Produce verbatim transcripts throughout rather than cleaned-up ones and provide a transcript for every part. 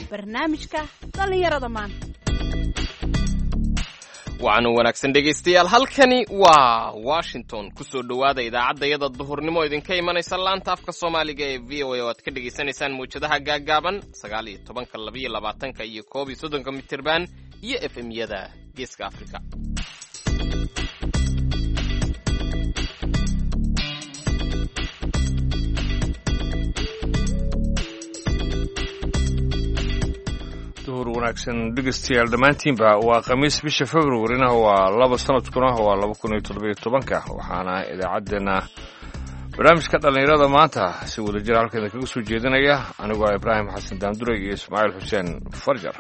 barnaamijka dhallinyarada maanta. waxaanu wanaagsan dhegaystayaal, halkani waa Washington. kusoo dhowaada idaacaddayada duhurnimo idinka imanaysa laanta afka Soomaaliga ee V O A oo aad ka dhegaysanaysaan muujadaha gaaggaaban sagaal iyo tobanka, laba iyo labaatanka iyo koob iyo soddonka mitirban iyo F M-yada Geeska Afrika. duhur wanaagsan dhegeystayaal dhammaantiinba. waa khamiis bisha Februarina waa laba sanadkuna waa laba kun iyo toddoba iyo tobanka. waxaana idaacaddeenna barnaamijka dhallinyarada maanta si wada jir halkeeda kaga soo jeedinaya anigoo Ibraahim Xasan Daandure iyo Ismaaciil Xuseen Farjar.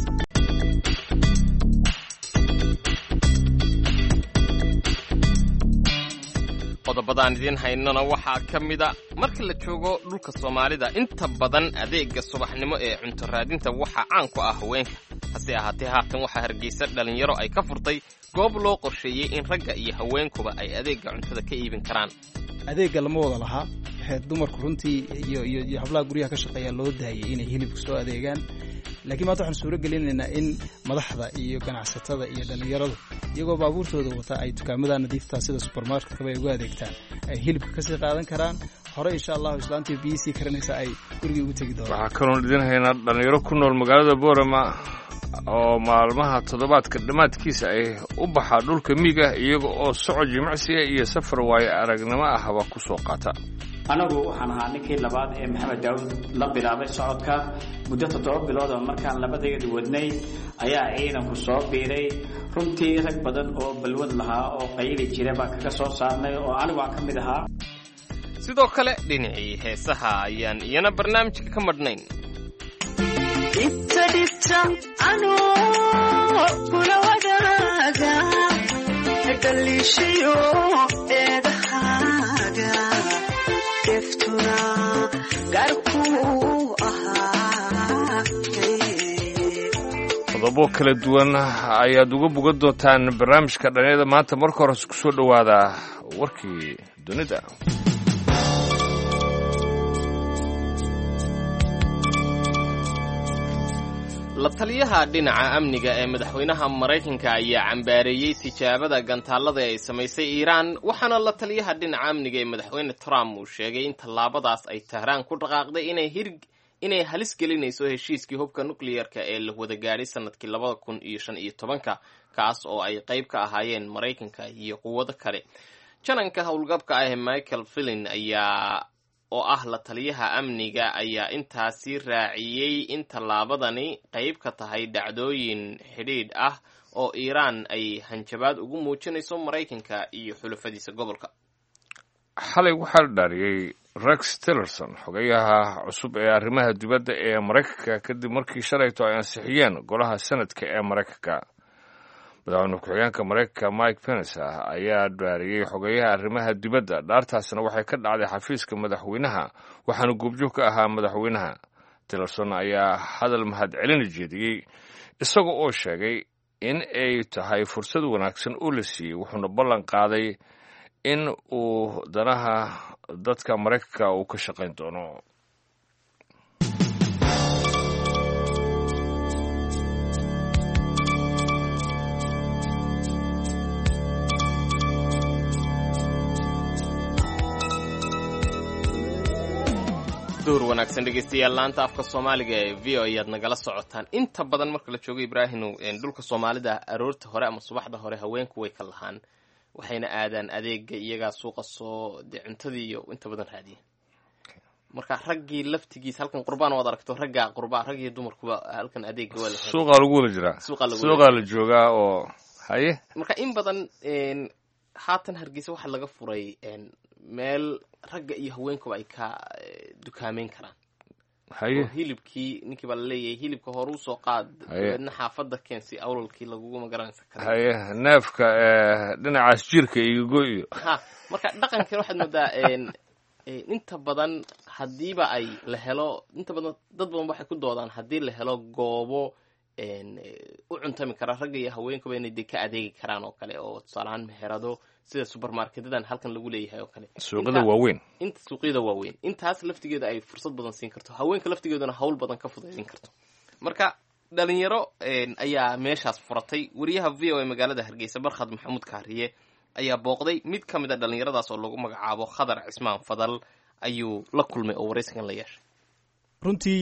qodobadaan idin haynana waxaa ka mida marka la joogo dhulka Soomaalida inta badan adeega subaxnimo ee cunto raadinta waxaa caan ku ah haweenka. hase ahaatee haatan waxaa Hargeysa dhalinyaro ay ka furtay goob loo qorsheeyey in ragga iyo haweenkuba ay adeega cuntada ka iibin karaan. adeega lama wada lahaa, dumarku runtii iyo iyo hablaha guryaha ka shaqeeya loo daayay inay hilibka soo adeegaan. laakiin maanta waxaan suuro gelinaynaa in madaxda iyo ganacsatada iyo dhalinyaradu iyagoo baabuurtooda wata ay dukaamada nadiifta sida supermarketka ay ugu adeegtaan, ay hilibka ka sii qaadan karaan. hore insha Allah islaantii B C karanaysa ay guriga ugu tagi doonaan. waxaa kaloo idin haynaa dhalinyaro ku nool magaalada Boorama oo maalmaha toddobaadka dhammaadkiisa ay u baxaa dhulka miyiga iyaga oo socod jimicsiga iyo safar waayo aragnimo ahba ku soo qaata. anagu waxaan ahaa ninkii labaad ee Maxamed Daawud la bilaabay socodka muddo toddoba bilood oo markaan labadeeda wadnay ayaa ciidanku soo biiray. runtii rag badan oo balwad lahaa oo qayli jiray baan kaga soo saarnay oo anigu aan ka mid ahaa. sidoo kale dhinacii heesaha ayaan iyana barnaamijka ka madhnayn. Itadita ano kula wadaaga dalishiyo eedahaga keftuna garku ahaa. qodobo kala duwan ayaad uga bogan doontaan barnaamijka dhallinyarada maanta. marka hore ku soo dhowaada warkii dunida. la taliyaha dhinaca amniga ee madaxweynaha Mareykanka ayaa cambaareeyay tijaabada gantaallada ay samaysay Iiraan, waxaana la taliyaha dhinaca amniga ee madaxweyne Trump uu sheegay in tallaabadaas ay Tehran ku dhaqaaqday inay hirg inay halis gelinayso heshiiskii hubka nuclear-ka ee la wada gaadhay sanadkii labada kun iyo shan iyo tobanka, kaas oo ay qayb ka ahaayeen Mareykanka iyo quwado kale. jananka howlgabka ah Michael Flynn ayaa oo ah la taliyaha amniga ayaa intaasi raaciyay in tallaabadani qayb ka tahay dhacdooyin xidhiidh ah oo Iiraan ay hanjabaad ugu muujinayso Mareykanka iyo xulafadiisa gobolka. xalay waxaa la dhaariyey Rex Tillerson, xogayaha cusub ee arrimaha dibadda ee Mareykanka, kadib markii shalayto ay ansixiyeen golaha sanadka ee Mareykanka. madaxweyne ku-xigeenka Mareykanka Mike Pence ayaa dhaariyey xogayaha arrimaha dibadda. dhaartaasna waxay ka dhacday xafiiska madaxweynaha, waxaana goobjoog ka ahaa madaxweynaha. Tillerson ayaa hadal mahadcelin jeediyey isaga oo sheegay in ay tahay fursad wanaagsan oo la siiyey, wuxuuna ballan qaaday in uu danaha dadka Mareykanka uu ka shaqayn doono. duur wanaagsan dhegeystayaal, laanta afka Soomaaliga ee V O A ayaad nagala socotaan. inta badan marka la joogo Ibraahim dhulka Soomaalida aroorta hore ama subaxda hore haweenku way ka lahaan, waxayna aadaan adeega iyaga suuqa soo cuntadii iyo inta badan raadiya. marka raggii laftigiisa halkan qurbaan wada aragto ragga qurbaa rag iyo dumarkuba halkan adeega wala suuqa lagu wada jiraa, suuqa la joogaa oo haye. marka in badan haatan Hargeysa waxa laga furay meel ragga iyo haweenkuba ay ka dukaameyn karaan. haye hilibkii ninkii baa leeyahay hilibka hore u soo qaad dadna xaafada keensi awlalkii lagu magaranaysa kara. haye neefka ee dhinacaas jirka iyo gooyo. ha marka dhaqankan waxaad moodaa een inta badan hadiiba ay la helo inta badan dad badan waxay ku doodaan hadii la helo goobo een u cuntami kara ragga iyo haweenkuba inay ka adeegi karaan oo kale oo tusaalahan meherado sida supermarketedan halkan lagu leeyahay oo kale suuqyada waaweyn inta suuqyada waaweyn intaas laftigeeda ay fursad badan siin karto haweenka laftigeeduna hawl badan ka fududeyn karto marka dhalinyaro ayaa meeshaas furatay. wariyaha v o a magaalada Hargeysa Barkhad Maxamuud Kaariye ayaa booqday mid ka mid a dhalinyaradaas oo lagu magacaabo Khadar Cismaan Fadal ayuu la kulmay oo waraysigan la yeeshay. runtii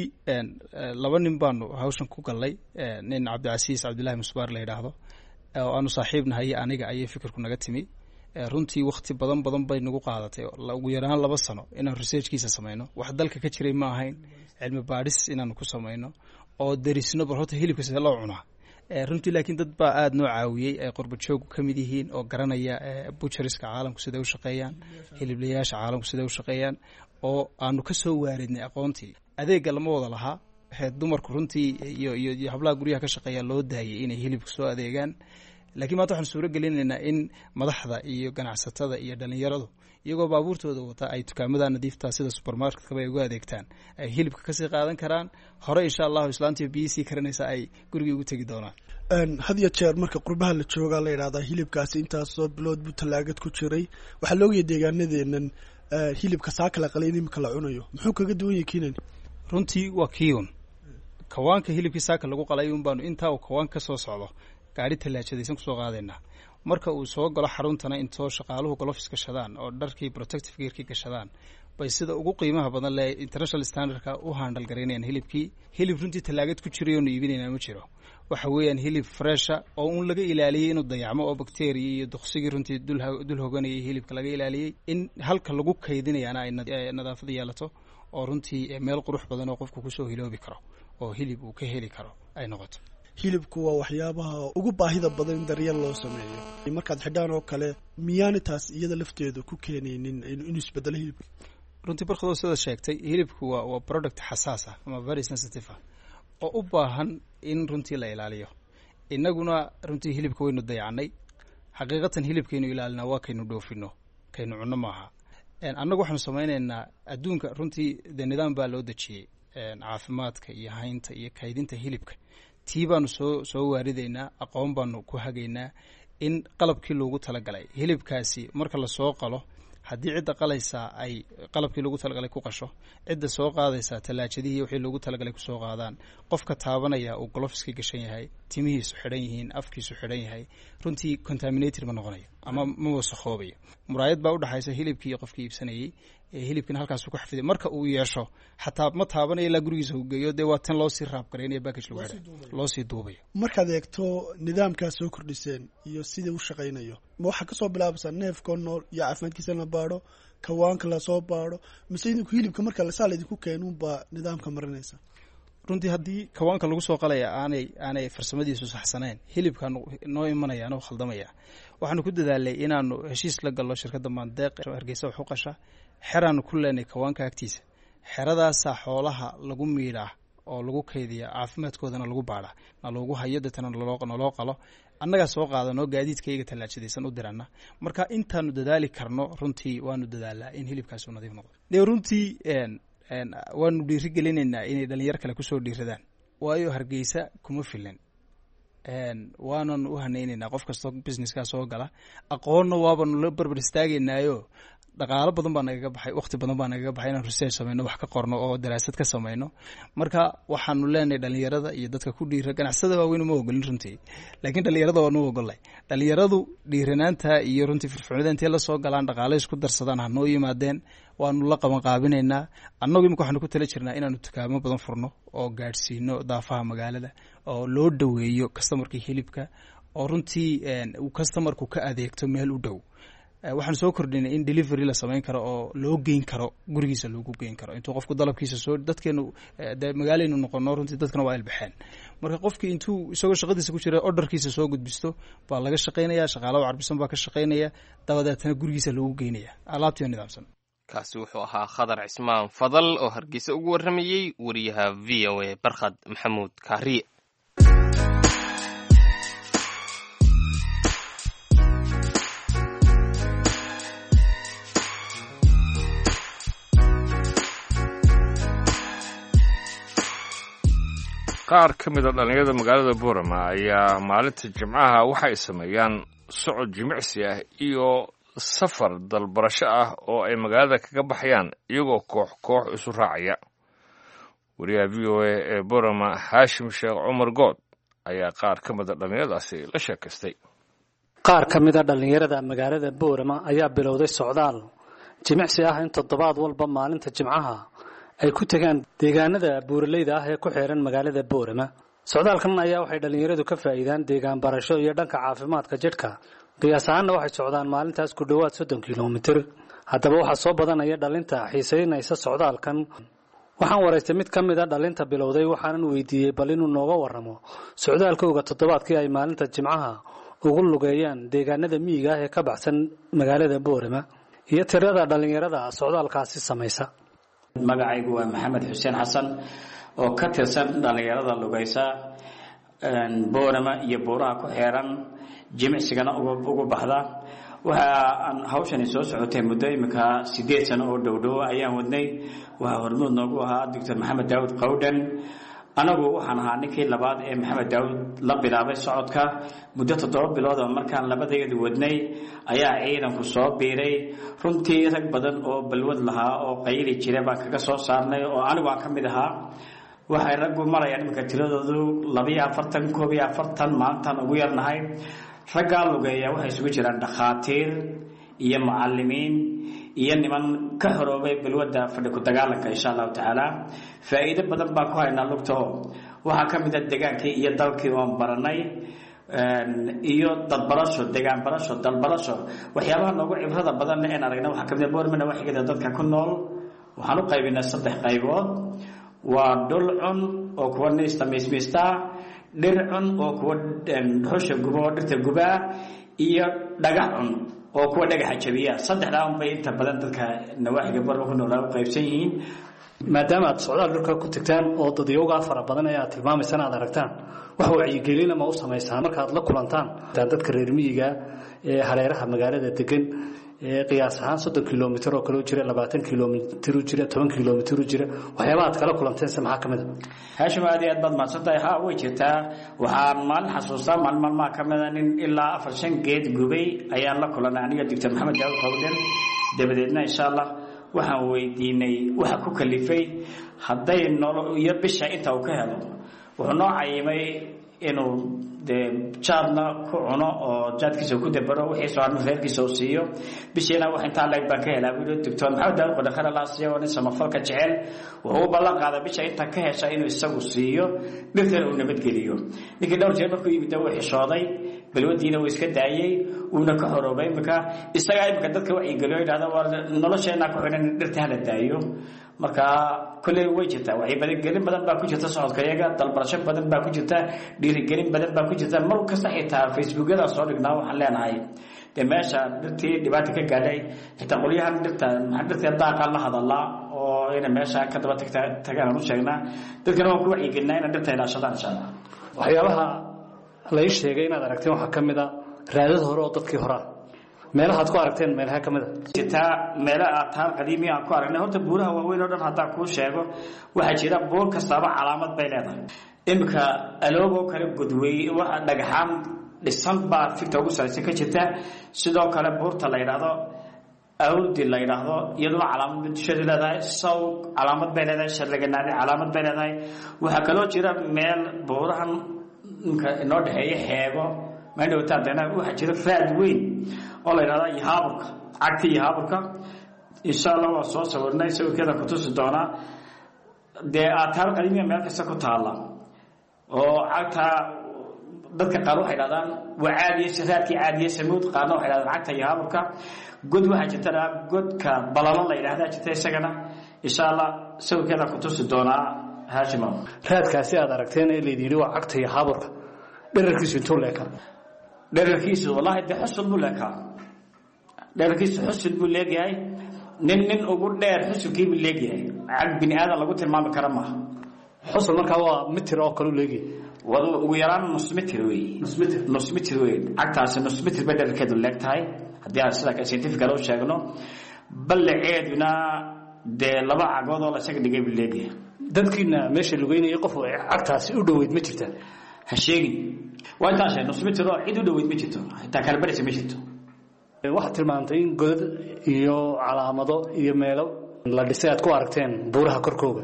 laba nin baanu hawshan ku galnay, nin Cabdicasiis Cabdullaahi Musbaar la yidhaahdo oo aanu saaxiibnahay aniga ayay fikirku naga timi. runtii waqti badan badan bay nagu qaadatay ugu yaraan laba sano inaan researchkiisa samayno. wax dalka ka jiray ma ahayn, cilmi baadhis inaanu ku samayno oo darisno bal horta hilibka sida loo cunaa. runtii laakiin dad baa aada noo caawiyey ay qurba joog ka mid yihiin oo garanaya butcheriska caalamku siday u shaqeeyaan, hiliblayaasha caalamku siday u shaqeeyaan, oo aanu ka soo waaridnay aqoontii. adeegga lama wada lahaa, dumarku runtii iyo iyo hablaha guryaha ka shaqeeya loo daayay inay hilibka soo adeegaan. laakiin maanta waxaan suuro gelinaynaa in madaxda iyo ganacsatada iyo dhalinyaradu iyagoo baabuurtooda wata ay dukaamada nadiifta sida supermarketkaba ay ugu adeegtaan, ay hilibka kasii qaadan karaan. hore insha allahu islaantiyo biyisii karanaysa ay gurigii ugu tegi doonaan. had iyo jeer marka qurbaha la joogaa la yidhahdaa hilibkaasi intaasoo bilood buu tallaagad ku jiray. waxaa loogayaa deegaanadeennan hilibka saa kala qalay in imika la cunayo muxuu kaga duwan yahay kiinan? runtii waa kiun kawaanka hilibkii saaka lagu qalay un baanu intaa uu kawaan ka soo socdo gaari tallaajadaysan kusoo qaadaynaa. marka uu soo galo xaruntana intoo shaqaaluhu golofis gashadaan oo dharkii protective gearkii gashadaan bay sida ugu qiimaha badan le international standardka u handal garaynayaan hilibkii. hilib runtii tallaagad ku jiray oonu iibinaynaa ma jiro. waxa weeyaan hilib fresha oo un laga ilaaliyey inuu dayacmo oo bacteria iyo duqsigii runtii dul hoganayay hilibka laga ilaaliyey. in halka lagu kaydinayaana ay nadaafad yeelato oo runtii meel qurux badan oo qofku kusoo hiloobi karo oo hilib uu ka heli karo ay noqoto. hilibku waa waxyaabaha ugu baahida badan in daryeel loo sameeyo. markaad xidhaan oo kale miyaani taas iyada lafteeda ku keenaynin inuu isbedelo hilibka? runtii barkadoo sida sheegtay hilibku waa waa product xasaas ah ama very sensitive ah oo u baahan in runtii la ilaaliyo. innaguna runtii hilibka waynu dayacnay. xaqiiqatan hilibkaynu ilaalinaa waa kaynu dhoofino, kaynu cunno maaha. annagu waxaanu samaynaynaa adduunka runtii dee nidaam baa loo dejiyey caafimaadka iyo haynta iyo kaydinta hilibka. tii baanu soo soo waaridaynaa, aqoon baanu ku hagaynaa in qalabkii loogu talagalay hilibkaasi marka lasoo qalo, haddii cidda qalaysaa ay qalabkii loogu talagalay ku qasho, cidda soo qaadaysaa tallaajadihii wixii loogu talagalay kusoo qaadaan, qofka taabanaya uu golofiskii gashan yahay, timihiisu xidhan yihiin, afkiisu xidhan yahay, runtii contaminated ma noqonayo ama ma wasakoobayo. muraayad baa udhaxaysa hilibkii iyo qofkii iibsanayey. hilibkina halkaasuu ku xafiday. marka uu yeesho xataa ma taabanayo ilaa gurigiisa uu geeyo, dee waa tan loo sii raab garaynaya backage lagu xidhay loo sii duubayo. markaad eegto nidaamkaa soo kordhiseen iyo sida u shaqaynayo, ma waxaa kasoo bilaabaysaa neefkoo nool iyo caafimaadkiisa la baadho, kawaanka lasoo baadho, mise idinku hilibka marka lasaa laydinku keenunbaa nidaamka marinaysa? runtii haddii kawaanka lagu soo qalaya aanay aanay farsamadiisu saxsanayn, hilibka noo imanaya noo khaldamaya. waxaanu ku dadaalay inaanu heshiis la gallo shirkadda Maandeeq Hargeysa wax u qasha. xeraanu ku leenay kawaanka agtiisa. xeradaasaa xoolaha lagu miidhaa oo lagu kaydiya, caafimaadkoodana lagu baadha, na loogu hayo deetana naloo qalo. annagaa soo qaadanoo gaadiidkayga tallaajadaysan u dirana. marka intaanu dadaali karno runtii waanu dadaalaa in hilibkaasi u nadiif noqdo. dee runtii waanu dhiiri gelinaynaa inay dhalinyaro kale kusoo dhiiradaan, waayo Hargeysa kuma filan. waanan u hanaynaynaa qof kastoo businesskaa soo gala. aqoonna waabanu la barbar istaagaynaayo dhaqaalo badan baa nagaga baxay, waqti badan baa nagaga baxay inaan research samayno, wax ka qorno oo daraasad ka samayno. marka waxaanu leenahay dhalinyarada iyo dadka ku dhiira, ganacsada waaweyn ma ogolin runtii, laakiin dhalinyarada waanu ogolay. dhalinyaradu dhiiranaanta iyo runtii firfircoonida intay la soo galaan, dhaqaale isku darsadaan, ha noo yimaadeen. waanu la qaban qaabinaynaa. annagu imika waxaanu ku tala jirnaa inaanu dukaamo badan furno oo gaadhsiino daafaha magaalada, oo loo dhoweeyo customarkii hilibka, oo runtii uu customarku ka adeegto meel u dhow. waxaan soo kordhinay in delivery la samayn karo oo loo geyn karo, gurigiisa loogu geyn karo intuu qofku dalabkiisa soo. dadkeenu de magaaleynu noqono runtii dadkana waa ilbaxeen. marka qofkii intuu isagoo shaqadiisa ku jira orderkiisa soo gudbisto baa laga shaqaynaya, shaqaalaha carbisan baa ka shaqaynaya, dabadeetana gurigiisa loogu geynaya alaabtii nidaamsan. kaasi wuxuu ahaa Khadar Cismaan Fadal oo Hargeysa ugu waramayay wariyaha V O A Barkhad Maxamuud Kaariye. qaar ka mid a dhalinyarada magaalada Boorama ayaa maalinta Jimcaha waxay sameeyaan socod jimicsi ah iyo safar dalbarasho ah oo ay magaalada kaga baxayaan iyagoo koox koox isu raacaya. wariyaha v o a ee borama xaashim sheekh cumar good ayaa qaar ka mida dhallinyaradaasi la sheekaystay. qaar ka mida dhallinyarada magaalada boorama ayaa bilowday socdaal jimicsi ah in toddobaad walba maalinta jimcaha ay ku tagaan deegaanada buuraleyda ah ee ku xeeran magaalada boorama. socdaalkan ayaa waxay dhallinyaradu ka faa'iidaan deegaan barasho iyo dhanka caafimaadka jidhka. qiyaas ahaanna waxay socdaan maalintaas ku dhowaad soddon kilomitir. haddaba waxaa soo badanaya dhalinta xiisaynaysa socdaalkan. waxaan waraystay mid ka mid a dhalinta bilowday waxaanan weydiiyey bal inuu nooga warramo socdaalkooga toddobaadkii ay maalinta jimcaha ugu lugeeyaan deegaanada miyiga ah ee ka baxsan magaalada boorama iyo tirada dhallinyarada socdaalkaasi samaysa. magacaygu waa maxamed xuseen xasan oo ka tirsan dhallinyarada lugaysa boorama iyo buuraha ku xeeran jimicsigana ugu baxda. waxa aan hawshani soo socotay muddo imika sideed sano oo dhowdhow ayaan wadnay. waxaa hormuud noogu ahaa doctor maxamed daawud qawdhan. anagu waxaan ahaa ninkii labaad ee maxamed daawud la bilaabay socodka. muddo toddoba bilood oo markaan labadeedu wadnay ayaa ciidanku soo biiray. runtii rag badan oo balwad lahaa oo qayli jira baan kaga soo saarnay oo anigu aan ka mid ahaa. waxay raggu marayaan iminka tiradoodu labiyo afartan koob iyo afartan maalintaan ugu yarnahay. raggaa lugeeya waxay isugu jiraan dhakhaatiir iyo mucalimiin iyo niman ka horoobay balwadda fadhi ku dagaalanka insha allahu tacaala. faa'iido badan baan ku haynaa lugtao waxaa ka mid a degaankii iyo dalkii oon baranay iyo dadbarasho degaan barasho dalbarasho. waxyaabaha noogu cibrada badan een aragna waxaa kamid a boormana waxigeeda dadka ku nool waxaan u qaybinay saddex qaybood. waa dhul cun oo kuwa niista miismiistaa, dhir cun oo kuwa hosha guba oo dhirta gubaa, iyo dhagax cun oo kuwa dhagaxa jabiya. saddexdaa unbay inta badan dadka nawaaxiga boorma ku noolaa u qaybsan yihiin. maadaama aad socdaal dhulka ku tagtaan oo dadyoogaa fara badan ee aad tilmaamaysana aad aragtaan wax wacyigelina ma u samaysaan markaad la kulantaan dadka reer miyiga ee hareeraha magaalada degan ee qiyaas ahaan soddon kilomitir oo kale u jira labaatan kilomitir u jira toban kilomitir u jira waxyaabaha aad kala kulanteense maxaa ka mid a? haashim aad iyo aad baad mahadsantahay. ha way jirtaa. waxaan maalin xasuustaa maalin maalmaha ka mida nin ilaa afar shan geed gubay ayaan la kulanay aniga doctor maxamed daawud qawdhan. dabadeedna insha allah waxaan weydiinay waxa ku kalifay hadday nolo iyo bisha inta uu ka helo. wuxuu noo cayimay inuu dee jaadna ku cuno oo jaadkiisa ku dabaro wixii soo harma reerkiisa uu siiyo. bishiina wax intaa leeg baan ka helaa buu doctor maxamed daawud qawdhan khayr allah siiyo nin samafalka jecel. wuxuu u ballan qaaday bisha inta ka hesha inuu isagu siiyo dhirtana uu nabadgeliyo. ninkii dhowr jeer markuu yimid wuu xishooday balwadiina wuu iska daayay uuna ka horoobay. imika isagaa imika dadka wacyigeliyo yidhahda waa nolosheena ku xidhan dhirta hala daayo. marka kolley way jirtaa wacyigelin badan baa ku jirta socodka iyaga, dalbarasho badan baa ku jirta, dhiirigelin badan baa ku jirta. mar kasta xitaa facebookyada soo dhignaa waxaan leenahay dee meesha dhirtii dhibaata ka gaadhay xitaa qolyahan dhirta maxaa dhirta daaqaan la hadalaa oo ina meesha ka daba tagta tagaan u sheegnaa. dadkana waan ku wacyigelinaa inay dhirta ilaashadaan insha allah. waxyaabaha la ii sheegay inaad aragteen waxaa ka mid a raadad hore oo dadkii horaa meelahaad ku aragteen meelaha ka mid a jirtaa meelo aad taar qadiimi aan ku aragnay. horta buuraha waaweyn oo dhan haddaan kuu sheego waxaa jira buur kastaaba calaamad bay leedahay. imika aloogoo kale gudwey waxa dhagaxaan dhisan baa fikta ugu saraysan ka jirta. sidoo kale buurta la yidhaahdo awdi la yidhaahdo iyaduna calaamad bay dusheeda leedahay. sawg calaamad bay leedahay. sharlaganaadi calaamad bay leedahay. waxaa kaloo jira meel buurahan ninka inoo dhexeeya xeego maandhowtaan deena waxaa jira raad weyn oo la yidhahda yahaaburka cagta yahaaburka. insha allah waa soo sawirnay sawirkeeda ku tusi doonaa. dee aataar qadiimiya meel kasta ku taalla oo cagta dadka qaar waxay dhahdaan waa caadiye raadkii caadiye samuud, qaarna waxay dhahdaan cagta yahaaburka. god waxaa jirta godka balalo la yidhahdaa jirta isagana insha allah sawirkeeda ku tusi doonaa. haashimo raadkaasi aad aragteen ee laydin yidhi waa cagta yahaaburka dherarkiisu intuu leekaa? dherarkiisu wallahi dee xusul buu leekaa. dherarkiisu xusul buu leegyahay. nin nin ugu dheer xusulkii buu leegyahay. cag bini aadan lagu tilmaami kara maaha. xusul markaa waa mitir oo kale u leegyahay. wadu ugu yaraan nus mitir wey. nus mitir nus mitir wey. cagtaasi nus mitir bay dherarkeedu leeg tahay haddii aan sida scientifical u sheegno. ballaceeduna dee laba cagood oo la isaga dhigay buu leegyahay. dadkiina meesha lugeynaya qof cagtaasi u dhoweyd ma jirta? ha sheegin. waa intaan sheeg nus mitir oo cid u dhoweyd ma jirto xitaa kala baraysa ma jirto. waxaad tilmaantay in godad iyo calaamado iyo meelo la dhisay aad ku aragteen buuraha korkooga.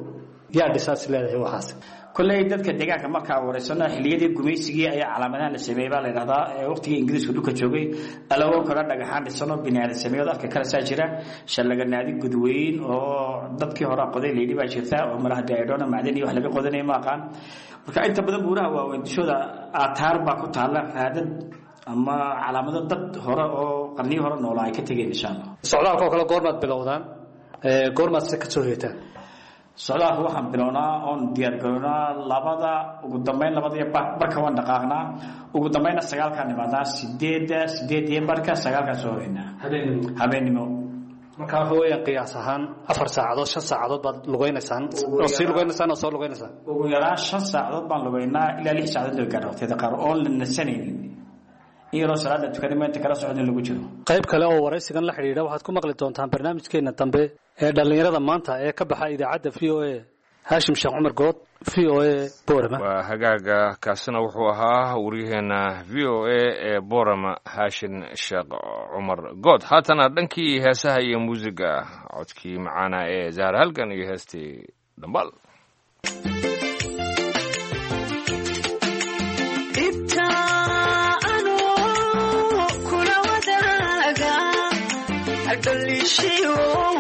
yaa dhisaas leedahay waxaas kulley dadka deegaanka markaa wareysano xilliyadii gumaysigii ayaa calaamadahan la sameeyay baa la yidhahdaa ee waqtigii ingiriisku dhulka joogay alaabo kala dhagaxaan dhisano bini'aadan sameeyay afka kala saa jira shallaga naadi gudweyn oo dadkii hore qoday leeydi baa jirta oo malaha daaydoona macdan iyo wax laga qodanay ma aqaan marka inta badan buuraha waaweyn dishooda aataar baa ku taala raadad ama calaamado dad hore oo qarniyo hore noolaa ay ka tageen insha Allah socdaalka kala goormaad bilowdaan ee goormaad ka soo heetaan socdaalka waxaan bilownaa oon diyaar garoonaa labada ugu dambeyn labada iyo barka waan dhaqaaqnaa ugu dambeynna sagaalkaan nimaadnaa sideedda sideed iyo barka sagaalkaan soo hoynaa habeenimo habeenimo marka waxa weeyaan qiyaas ahaan afar saacadood shan saacadood baad lugeynaysaa oo sii lugeynaysaa oo soo lugeynaysaa ugu yaraan shan saacadood baan lugeynaa ilaa lix saacadood la gaaro waqtiyada qaar oon la nasanaynin iyo salaada tukadimada kala socodin lagu jiro qayb kale oo waraysigan la xiriira waxaad ku maqli doontaan barnaamijkeena dambe ee dhalinyarada maanta ee ka baxa idaacadda V O A Hashim Sheekh Umar Good V O A Boorama waa hagaaga kaasina wuxuu ahaa wariyaheena V O A ee Boorama Hashim Sheekh Umar Good haatana dhankii heesaha iyo muusiga codkii macaana ee Zahra Halgan iyo heestii Dambal Adolishio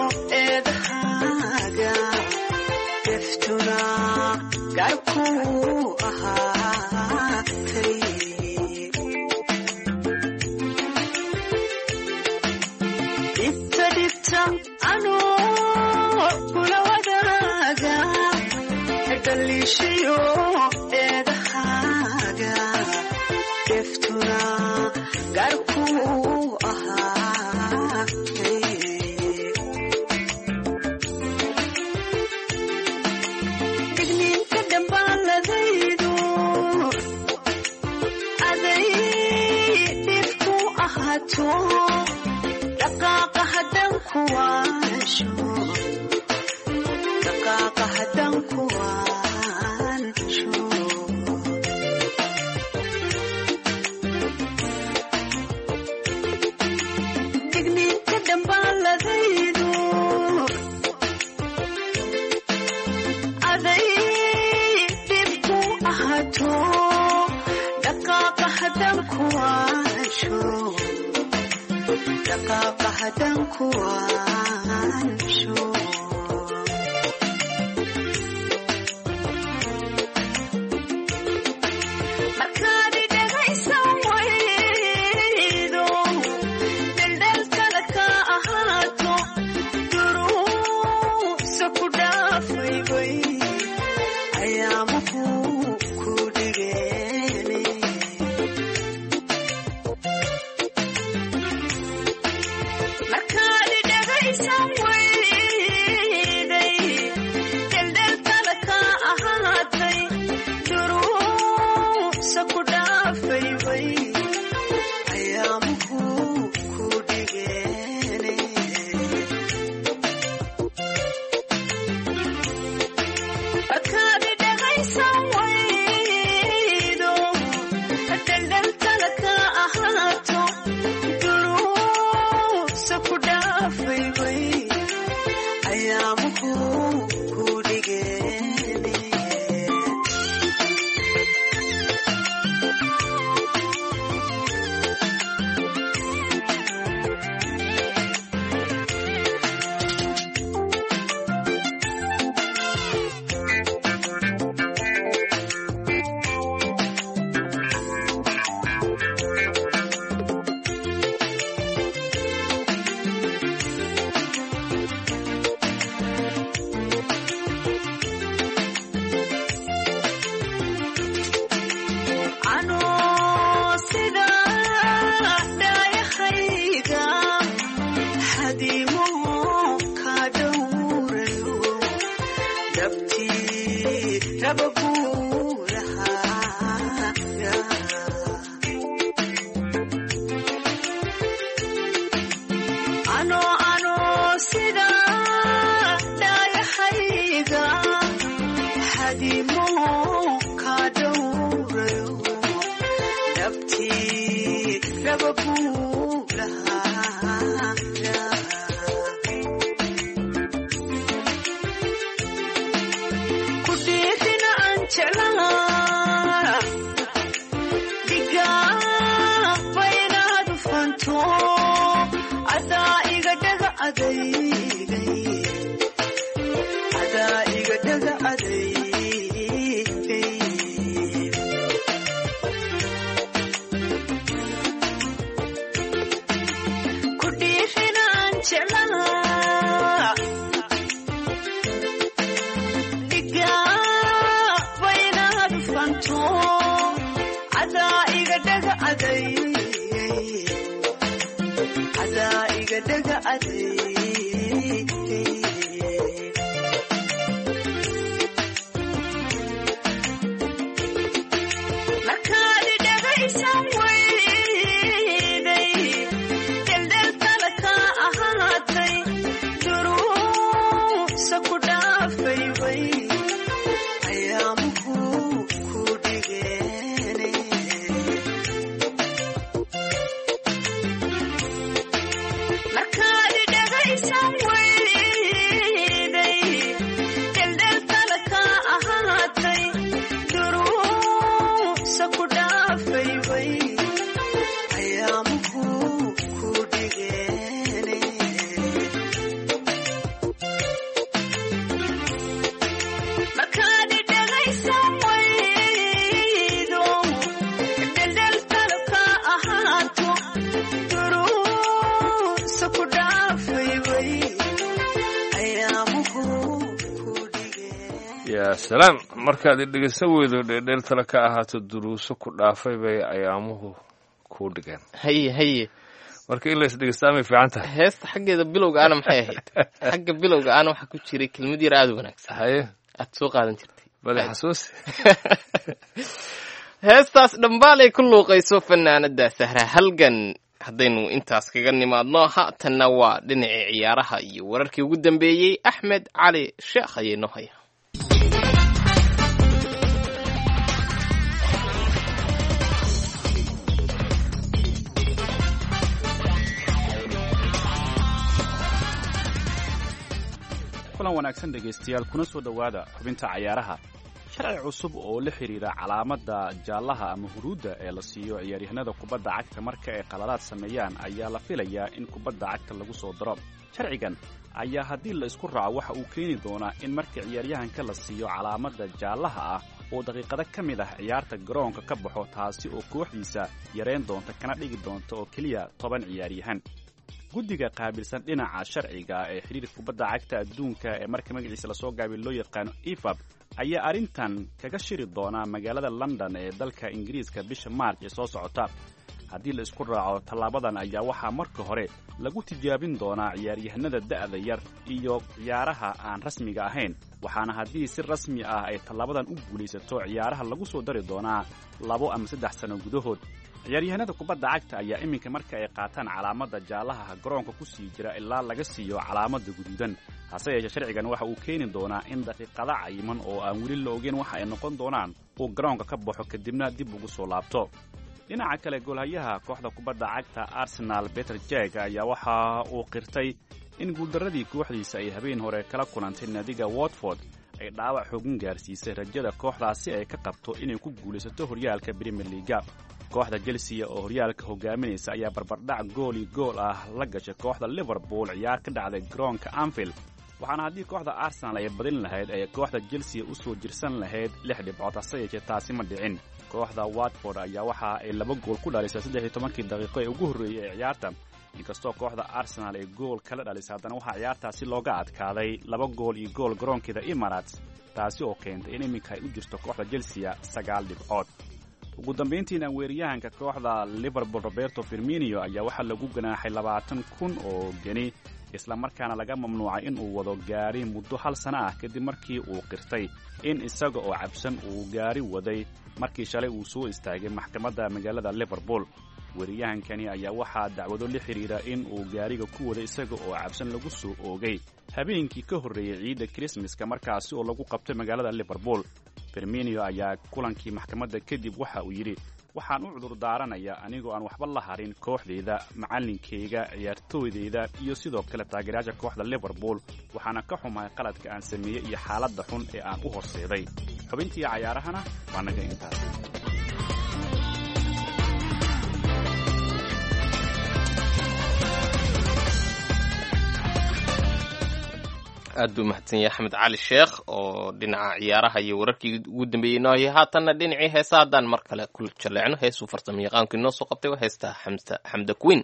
edahaga deftuna garku ahaatay dibta dibta ano kula wadaga adolishio edahaga deftuna garku ahaatay دقاقة هدن كوانشو دقاقة هدن كوانشو تقني كدن بالذيدو أذي دبكو أهاتو دقاقة هدن كوانشو دقاقة هدن كوانشو مركادي دغيسا ويدو دلدل تلكا أهاتو دروس كدافي وي أيامكو كوديني مركادي دغيسا ويدي دلدل تلكا أهاتي دروس كدافي وي أيامكو كوديني مركادي دغيسا ويدو دلدل تلكا أهاتو دروس كدافي وي أيامكو كوديني ano sida dayakhayga hadimo ka dhowrayo dabtii rabaguulahaaga ano ano sida dayakhayga hadimo ka dhowrayo dabtii rabaguulahaaga adeygay adaa iga dhaga adeygay ku dhiirinaan jeclaa dhigaa baynaad fanto adaa iga dhaga adeygay adaa iga dhaga adeygay markaad dhagaysan weyday dheldheltala ka ahaatay duruusa ku dhaafay way ayaamuhu ku dhigeene markaad dhagaysan weyday dheldheltala ka ahaatay duruusa ku dhaafay way ayaamuhu ku dhigeene markaad dhagaysan weydo dheldheltala ka ahaato duruusa ku dhaafay way ayaamuhu ku dhigeene yaa salaam markaad dhegeysan weydo dheeldheeltala ka ahaato duruuso ku dhaafay bay ayaamuhu kuu dhigeen haye haye marka in la isdhegeystaa fiican tahay heesta xaggeeda bilowga ana maxay ahayd xagga bilowga ana waxaa ku jiray kelmad yar aada u wanaagsan haye aad soo qaadan jirtay bale xasuusi heestaas dhambaalay ku luuqayso fanaanada sahra halgan haddaynu intaas kaga nimaadno haatanna waa dhinacii ciyaaraha iyo wararkii ugu dambeeyey axmed cali sheekh ayay noo haya kulan wanaagsan dhegaystayaal kuna soo dhowaada xubinta cayaaraha sharci cusub oo la xidhiidha calaamadda jaallaha ama huruudda ee la siiyo ciyaaryahanada kubadda cagta marka ay qaladaad sameeyaan ayaa la filayaa in kubadda cagta lagu soo daro sharcigan ayaa haddii la isku raaco waxa uu keeni doonaa in marka ciyaaryahanka la siiyo calaamadda jaallaha ah oo daqiiqado ka mid ah ciyaarta garoonka ka baxo taasi oo kooxdiisa yarayn doonta kana dhigi doonta oo keliya toban ciyaaryahan guddiga qaabilsan dhinaca sharciga ee xidhiirka kubadda cagta adduunka ee marka magaciisa lasoo gaabay loo yaqaano efab ayaa arrintan kaga shiri doonaa magaalada london ee dalka ingiriiska bisha maarch ee soo socota haddii la isku raaco tallaabadan ayaa waxaa marka hore lagu tijaabin doonaa ciyaaryahanada da'da yar iyo ciyaaraha aan rasmiga ahayn waxaana haddii si rasmi ah ay tallaabadan u guulaysato ciyaaraha lagu soo dari doonaa labo ama saddex sano gudahood ciyaaryahanada kubadda cagta ayaa iminka marka ay qaataan calaamadda jaallaha garoonka ku sii jira ilaa laga siiyo calaamadda guduudan hase yeeshee sharcigan waxa uu keeni doonaa in daqiiqada cayiman oo aan weli la ogeyn waxa ay noqon doonaan uu garoonka ka baxo kadibna dib ugu soo laabto dhinaca kale goolhayaha kooxda kubadda cagta arsenal peter jeg ayaa waxa uu qirtay in guuldarradii kooxdiisa ay habeen hore kala kulantay naadiga watford ay dhaawac xoogin gaarsiisay rajada kooxdaasi ay ka qabto inay ku guulaysato horyaalka premier leaga kooxda chelsea oo horyaalka hogaaminaysa ayaa barbardhac gooli gool ah la gashay kooxda liverpool ciyaar ka dhacday garoonka anfield waxaana haddii kooxda arsenal ay badin lahayd ay kooxda chelsea u soo jirsan lahayd lix dhibcood hase yeeshee taasi ma dhicin kooxda watford ayaa waxa ay laba gool ku dhalisay saddex iyo tobankii daqiiqo ee ugu horreeyey ee ciyaarta inkastoo kooxda arsenal ay gool kala dhalisay haddana waxaa ciyaartaasi looga adkaaday laba gool iyo gool garoonkeeda emirates taasi oo keentay in iminka ay u jirto kooxda chelsea sagaal dhibcood ugu dambayntiina weeryahanka kooxda liverpool roberto firmino ayaa waxaa lagu ganaaxay labaatan kun oo geni isla markaana laga mamnuucay in uu wado gaari muddo hal sano ah kadib markii uu qirtay in isaga oo cabsan uu gaari waday markii shalay uu soo istaagay maxkamadda magaalada liverpool weeryahankani ayaa waxaa dacwado la xidhiidha in uu gaariga ku waday isaga oo cabsan lagu soo oogay habeenkii ka horreeyey ciidda krismaska markaasi oo lagu qabtay magaalada liverpool firmino ayaa kulankii maxkamadda kadib waxa uu yidhi waxaan u cudur daaranayaa anigoo aan waxba la harin kooxdeyda macallinkayga ciyaartooydeyda iyo sidoo kale taageerayaasha kooxda liverpool waxaana ka xumahay qaladka aan sameeyey iyo xaaladda xun ee aan u horseeday xubintii cayaarahana waa naga intaas aad buu mahadsan yahay axmed cali sheekh oo dhinaca ciyaaraha iyo wararkii ugu dambeeyey noo hayay haatanna dhinacii heesa haddaan mar kale ku jaleecno heesuu farsamo yaqaanku inoo soo qabtay waa heestaa xamda xamda queen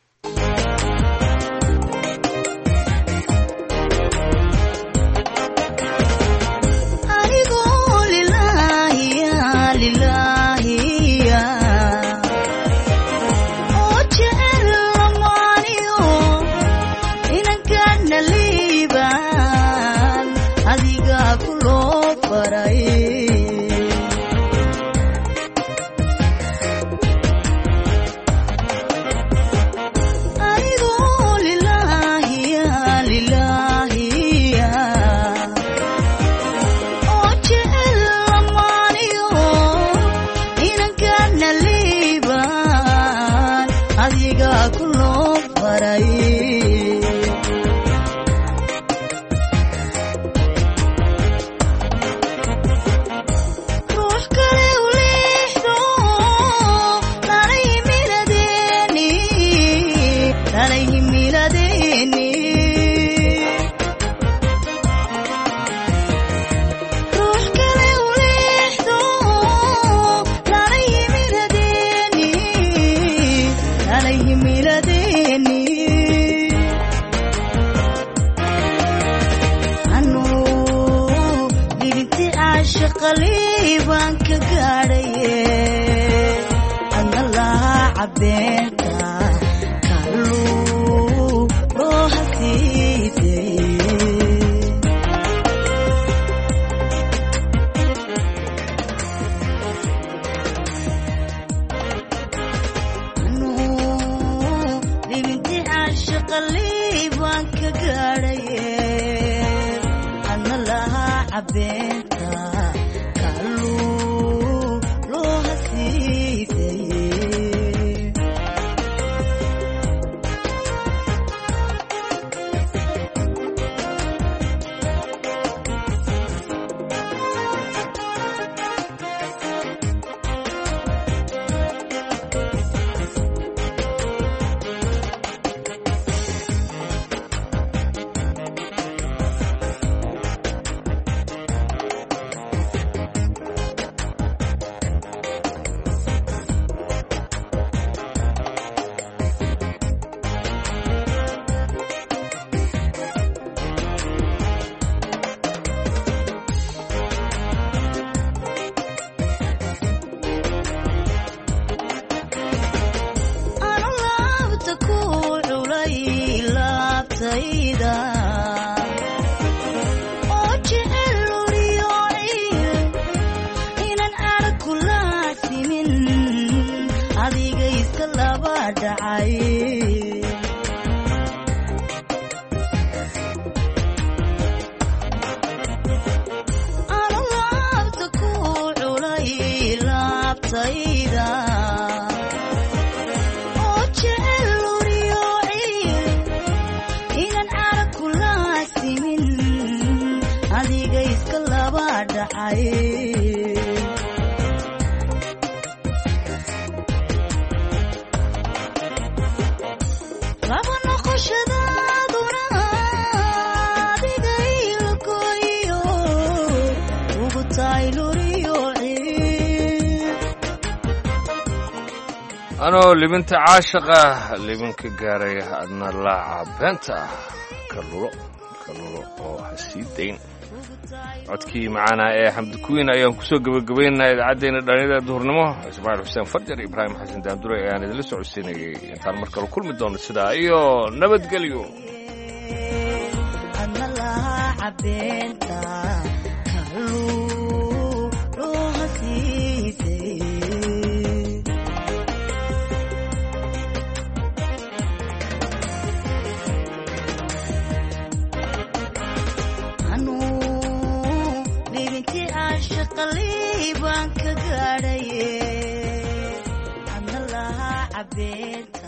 anoo libinta caashaqa libinka gaaray adna laaca beenta kalulo kalulo oo ha sii dayn codkii macaana ee xamdi kuwiin ayaan kusoo gabagabaynaa idaacaddeena dhallinyarada duhurnimo ismaaciil xuseen farjar ibraahim xasan daandure ayaan idinla socodsiinayay intaan mar kale kulmi doono sidaa iyo nabadgelyo قلبي بانك قاري أنا لها عبيد